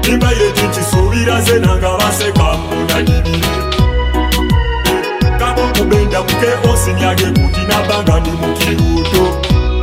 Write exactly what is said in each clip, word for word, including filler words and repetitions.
Imbaire tinchisuubira ze nanga baseka munadibire Kabo kubenda muke osinyage kutina banga ndi mukiruto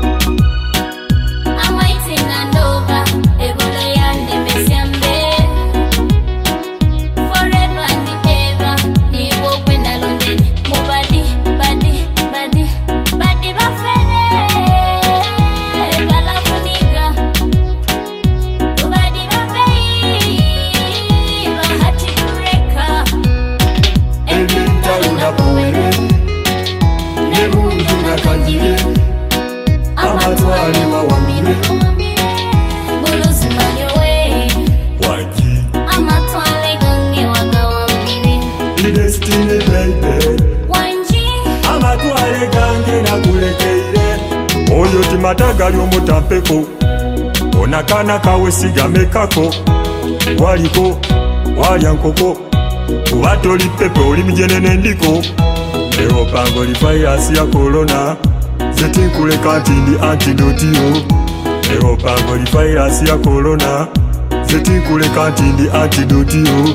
Amatwale wawambire Buluzi manyowe Waki Amatwale gange wagawambire The destiny baby Wanji Amatwale gange nakulekeire Oyo timatagali omutampeko Onakana kawe sigamekako Waliko Walya nkoko Kubatoli pepe oli mijenene ndiko Ewo pango li virus ya corona Zeti kule kanti ndi antidote yo Ewo pango li virus ya corona Zeti kule kanti ndi antidote yo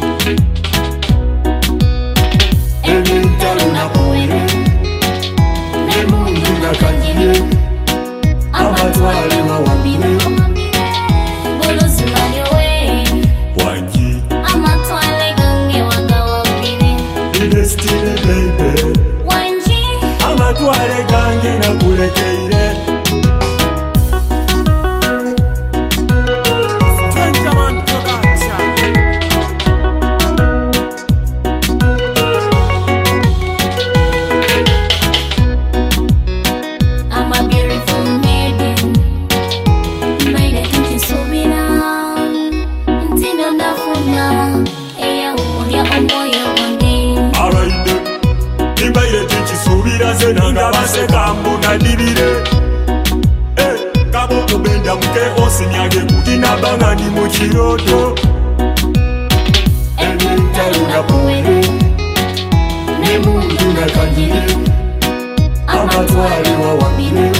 Ebi ntalo na kuwele Ne mungu na kanjile Amatwale wawambile Buluzi manyowe Wanji Amatwale gange wagawambile The destiny baby Amatwale gange nakulekeire I'm a beautiful maiden Mbaire tinchisuubira Ntindo ndafuna Eya umulya omwoyo gwange Alright Imbaire tinchisuubira ze nanga baseka munadibire Eh, kabo kubenda muke osinyage kutina banga ndi mukiroto Ebintalo nakuwele Ne mungu nakanjire Amatwale wawambire